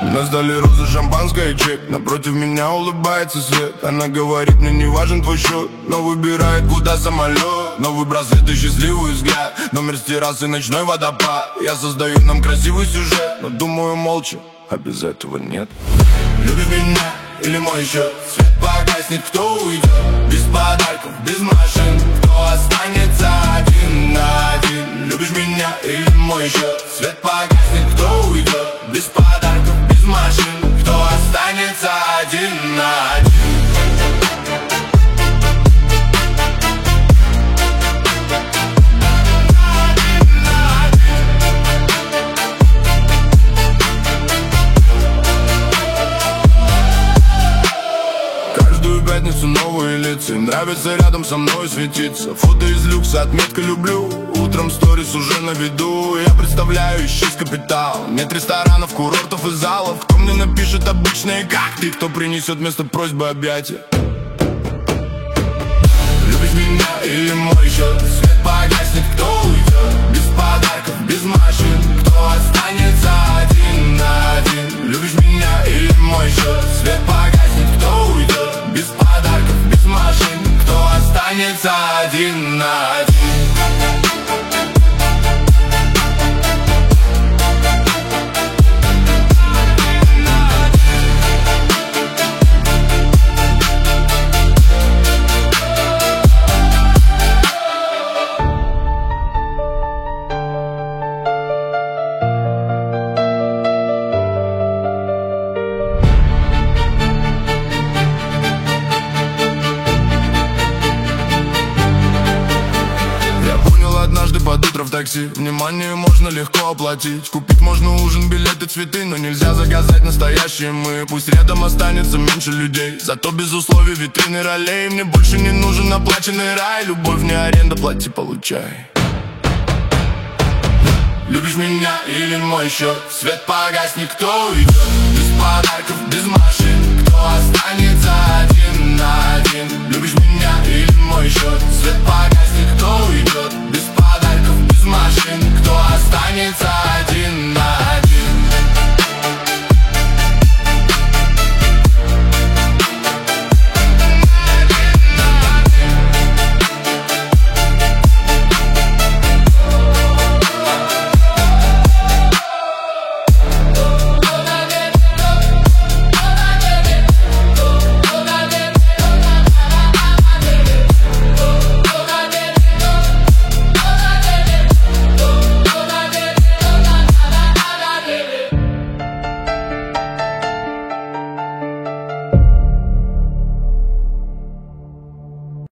Нас дали розы, шампанское, чек. Напротив меня улыбается свет. Она говорит, мне не важен твой счет, но выбирает, куда самолет. Новый браслет и счастливый взгляд, номер с террасы, ночной водопад. Я создаю нам красивый сюжет, но думаю молча, а без этого нет. Любишь меня или мой счет? Свет погаснет, кто уйдет? Без подарков, без машин, кто останется один на один? Любишь меня или мой счет? Свет погаснет, кто уйдет? Без подарков, без машин, кто останется один на один? Пятницу новые лица, им нравится рядом со мной светиться. Фото из люкса, отметка люблю. Утром сторис уже на виду. Я представляю, ищись капитал. Нет ресторанов, курортов и залов. Кто мне напишет обычные как ты? Кто принесет вместо просьбы объятия? Любишь меня или мой счет? Свет погаснет, кто уйдет? Без подарков, без машин, кто останется один на один? Любишь меня или мой счет? Свет погаснет, кто уйдет? Без подарков, без машин, кто останется один на один? Под утро в такси, внимание можно легко оплатить. Купить можно ужин, билеты, цветы, но нельзя заказать настоящие мы. Пусть рядом останется меньше людей, зато без условий витрины ролей. Мне больше не нужен оплаченный рай. Любовь не аренда, плати, получай. Любишь меня или мой счет? Свет погаснет, кто уйдет? Без подарков, без машин, кто останется один на один? Любишь меня или мой счет?